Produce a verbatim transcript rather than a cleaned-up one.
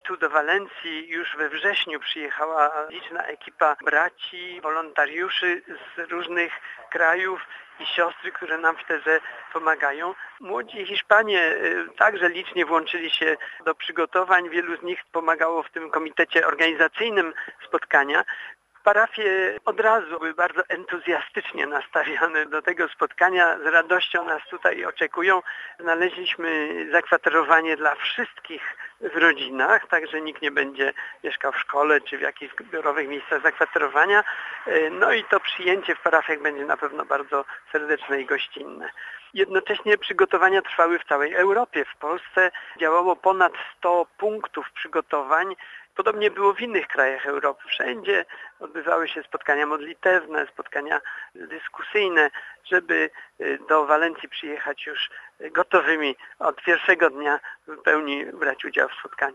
Tu do Walencji już we wrześniu przyjechała liczna ekipa braci, wolontariuszy z różnych krajów i siostry, które nam w tezę pomagają. Młodzi Hiszpanie także licznie włączyli się do przygotowań. Wielu z nich pomagało w tym komitecie organizacyjnym spotkania. Parafie od razu były bardzo entuzjastycznie nastawione do tego spotkania. Z radością nas tutaj oczekują. Znaleźliśmy zakwaterowanie dla wszystkich w rodzinach, tak że nikt nie będzie mieszkał w szkole czy w jakichś zbiorowych miejscach zakwaterowania. No i to przyjęcie w parafiach będzie na pewno bardzo serdeczne i gościnne. Jednocześnie przygotowania trwały w całej Europie. W Polsce działało ponad sto punktów przygotowań. Podobnie było w innych krajach Europy. Wszędzie odbywały się spotkania modlitewne, spotkania dyskusyjne, żeby do Walencji przyjechać już gotowymi od pierwszego dnia w pełni brać udział w spotkaniu.